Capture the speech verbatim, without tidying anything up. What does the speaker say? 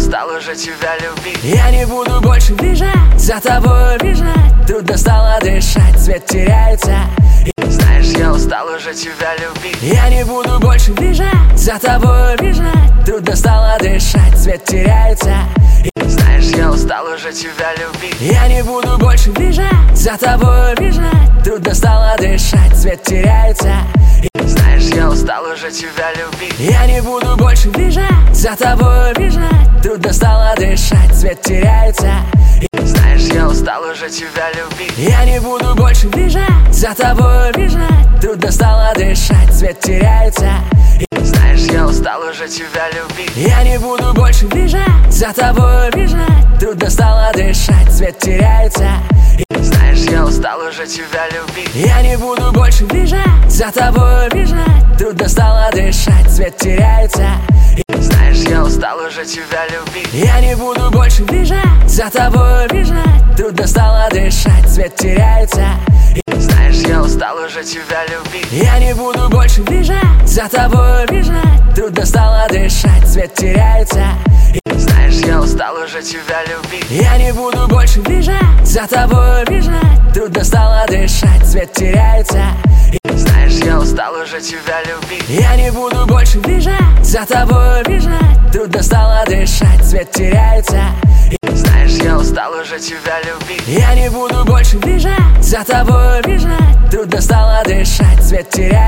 устал уже тебя любить. Я не буду больше бежать, за тобой бежать. Трудно стало дышать, свет теряется. Знаешь, я устал уже тебя любить. Я не буду больше бежать, за тобой бежать. Трудно стало дышать, свет теряется. Знаешь, я устал уже тебя любить. Я не буду больше бежать, за тобой бежать. Трудно стало дышать, свет теряется. Знаешь, я устал уже тебя любить. Я не буду больше бежать, за тобой бежать. Трудно стало дышать, свет теряется. Знаешь, я устал уже тебя любить. Я не буду больше бежать, за тобой бежать. Трудно стало дышать, свет теряется. Знаешь, я устал уже тебя любить. Я не буду больше бежать, за тобой бежать. Трудно стало дышать, свет теряется. Знаешь, я устал уже тебя любить. Я не буду больше бежать, за тобой бежать. Трудно стало дышать, свет теряется. Знаешь, я устал уже тебя любить. Я не буду больше бежать, за тобой бежать. Трудно стало дышать, свет теряется. Знаешь, я устал уже тебя любить. Я не буду больше бежать, за тобой бежать. Трудно стало дышать, свет теряется. Знаешь, я устал уже тебя любить. Я не буду больше бежать, за тобой бежать. Трудно стало дышать, свет теряется. Знаешь, я устал уже тебя любить. Я не буду больше бежать, за тобой бежать. Трудно стало дышать, свет теряется. Знаешь, я устал уже тебя любить. Я не буду больше бежать, за тобой бежать. Трудно стало дышать, свет теряется.